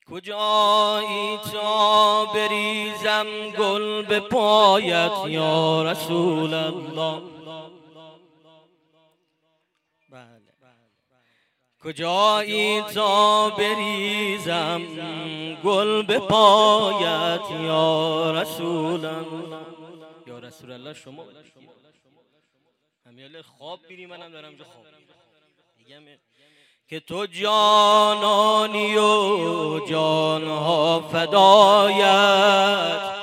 کجایی تا بریزم گل به پایت یا رسول الله. کجایی تا بریزم گل به پایت یا رسول الله. یا رسول الله شما همیاله خواب بیری، منم دارم جا خواب میگم که تو جانانی و جانها فدایت.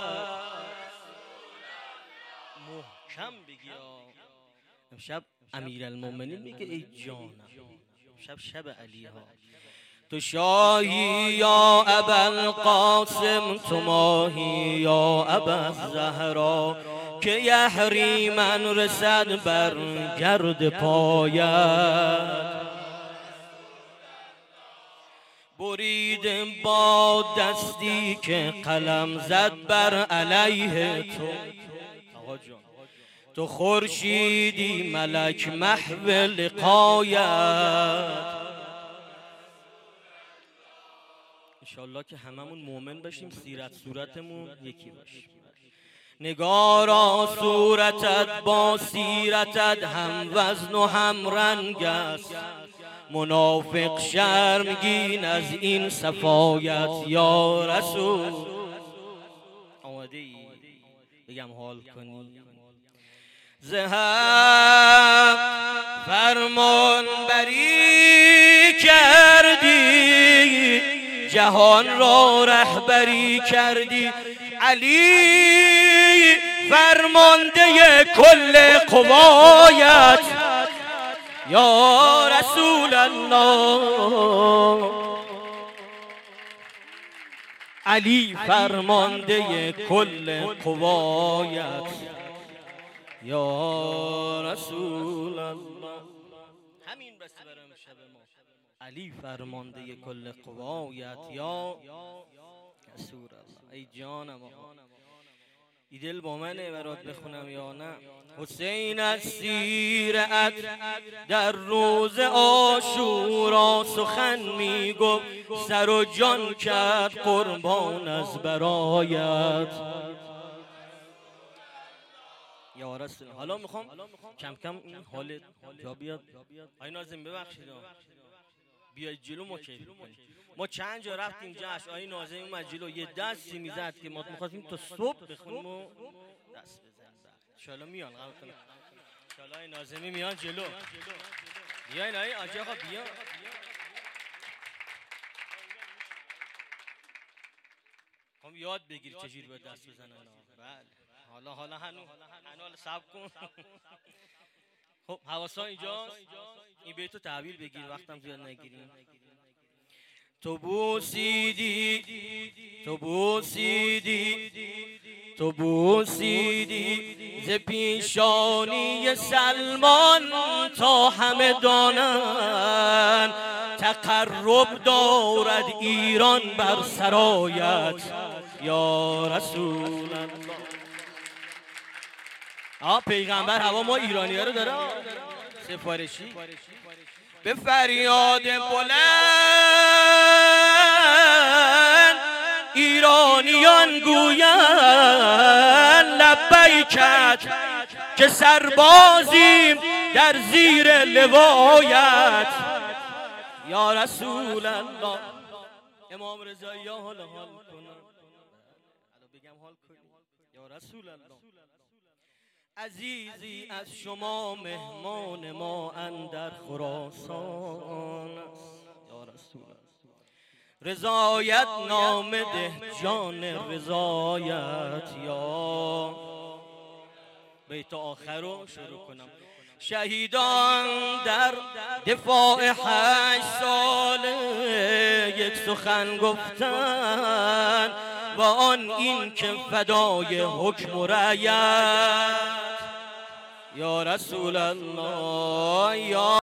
محکم بگی امشب امیرالمومنین میگه ای جانم، شب علی ها. تو شاهی یا ابوالقاسم، تو ماهی یا ابوالزهرا، که یحریمن رسد بر گرد پایت. برید با دستی که قلم زد بر علیه تو. تو خورشیدی ملک محو لقایت. انشالله که هممون مومن بشیم، سیرت صورتمون یکی باشه. نگارا صورتت با سیرتت هم وزن و هم رنگ است، منافق شرمگین از این صفایت یا رسول. آماده ای بگم حال کنی؟ زهب فرمان بری کردی، جهان را رهبری کردی. علی فرمانده کل قوایت یا رسول الله. علی فرمانده کل قوایت یا رسول الله. همین بس برام شب ما. علی فرمانده کل قوایت یا رسول الله. ای جانم ای دل با منه برات بخونم یا نه؟ حسین از سیرت در روز عاشورا سخن میگفت، سر و جان کرد قربان از برایت یا رسول. حالا میخوام کم کم این حالت جا بیاد. آی ناظم ببخشید بیای جلو ما کیف کنیم. ما چند جا رفتیم جشن، آی ناظم اومد جلو یه دستی میزد که ما میخواستیم تا صبح بخونیم و دست بزنیم. انشالله میان انشالله آی ناظمی میان جلو. بیاین آی آجی آقا بیان. خب یاد بگیر چجوری باید دست بزنن. بله حالا هنو صبر کن. خب حواسا اینجاست، این بیتو تحویل بگیر، وقتم زیاد نگیریم. تو بوسیدی ز پیشانی سلمان، تا همه دانند تقرب دارد ایران بر سرایت یا رسول الله. پیغمبر هوا ما ایرانی ها رو داره سفارشی. به فریاد بلند ایرانیان گویند لبیکت، که سربازیم در زیر لوایت یا رسول الله. امام رضایی ها حال کنن، بگم حال کنی یا رسول الله. عزیزی از شما مهمان ما اندر خراسان است یا رسول الله. رضایت نامه ده جان رضایت یا. بیت آخر رو شروع کنم. شهیدان در دفاع 8 سال یک سخن گفتن، و آن این که فدای حکم و رعیت یا رسول الله. یا